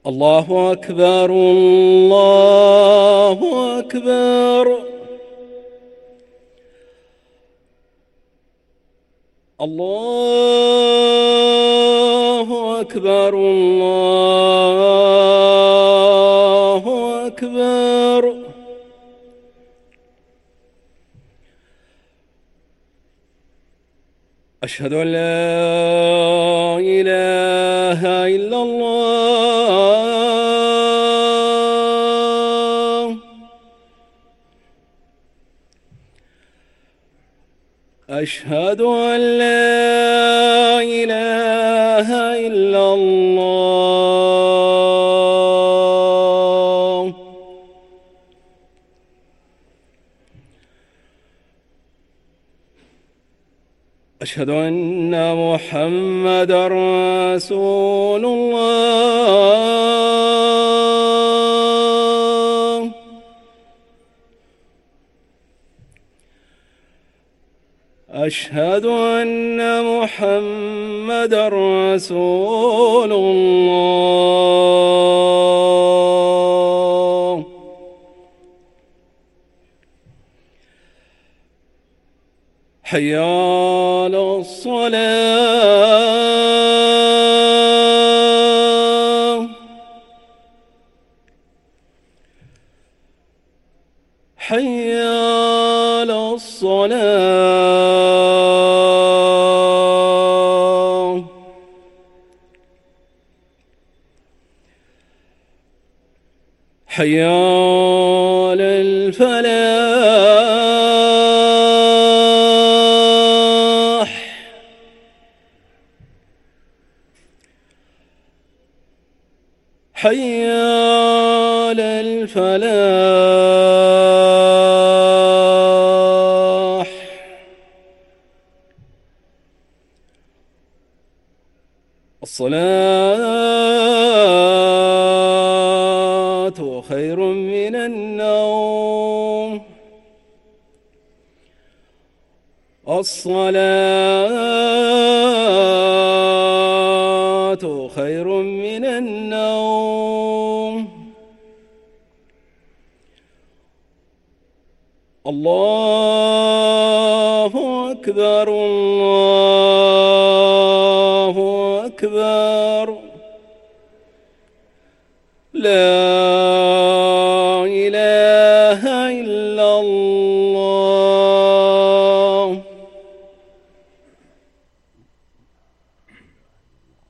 الله أكبر الله أكبر. الله أكبر الله أكبر. أشهد أن لا إله إلا الله. أشهد أن لا إله إلا الله. أشهد أن محمدًا رسول الله. أشهد أن محمدًا رسول الله. حي على الصلاة. حي على الصلاة. حي على الفلاح. حي على الفلاح. الصلاة خير من النوم. الصلاة خير من النوم. الله أكبر الله أكبر. لا